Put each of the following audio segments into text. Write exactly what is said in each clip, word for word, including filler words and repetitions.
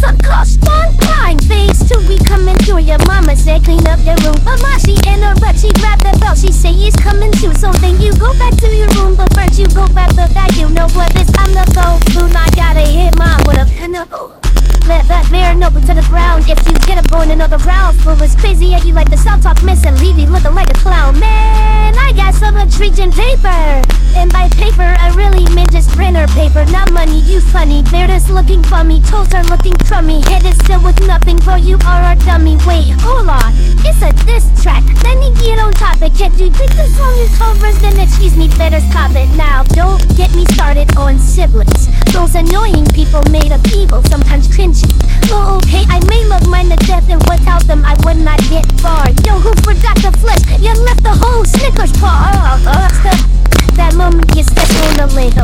Gosh, one time phase two, we coming through. Your mama said clean up your room, but ma she interrupt. She grabbed the bell, she say it's coming too. So then you go back to your room, but first you go grab the bag. You know what, it's time to go. Soon I gotta hit mom with a pinnacle. Let that mare knuckle to the ground. If you get up going another round, fool is crazy and you like the South Talk miss and leave you looking like a clown. Man, I got some intriguing paper, and by paper I really meant just printer paper, not money. You funny, they're just looking funny, toes are looking crummy, head is still with nothing, bro. You are a dummy. Wait, hold on, it's a diss track. Let me get on topic. Can't you think the song is covers? Then excuse me, better stop it now. Don't get me started on siblings. Those annoying people made of evil, sometimes cringy. Oh, okay, I may love mine to death, and without them I would not get far. Yo, who forgot the flesh? You left the whole Snickers bar. Oh, uh, uh, that moment you step on the Lego.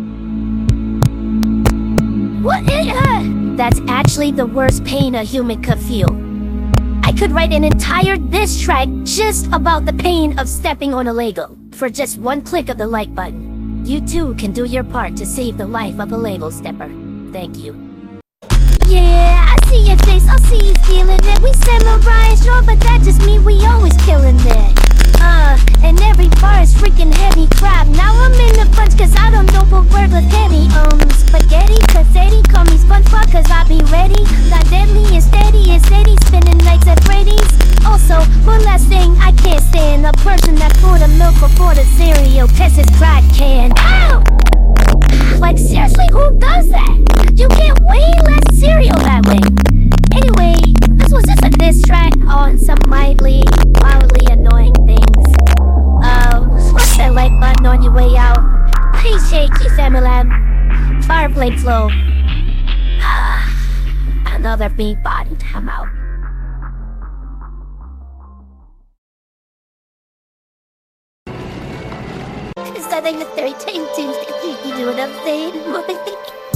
What? Uh, that's actually the worst pain a human could feel. I could write an entire diss track just about the pain of stepping on a Lego. For just one click of the like button, you too can do your part to save the life of a Lego stepper. Thank you. Yeah, I see your face, I see you feeling it. We samurai sure, but that just mean we always killing it. Uh, and every bar is freaking heavy crap. Now I'm in the punch cause I don't know what word with heavy. Um, spaghetti, confetti, call me SpongeBob cause I be ready. Not deadly and steady and steady, spending nights at Freddy's. Also, one last thing, I can't stand a person that poured the milk before the cereal pisses crack can. Ow! Like seriously, who does that? You get way less cereal that way. Anyway, this was just a diss track on some mildly, mildly annoying things. Uh, smash that like button on your way out. Appreciate you, Familam. Fireblade flow. Another beat body, I'm out. Is that like the third time tunes that you do what I'm saying?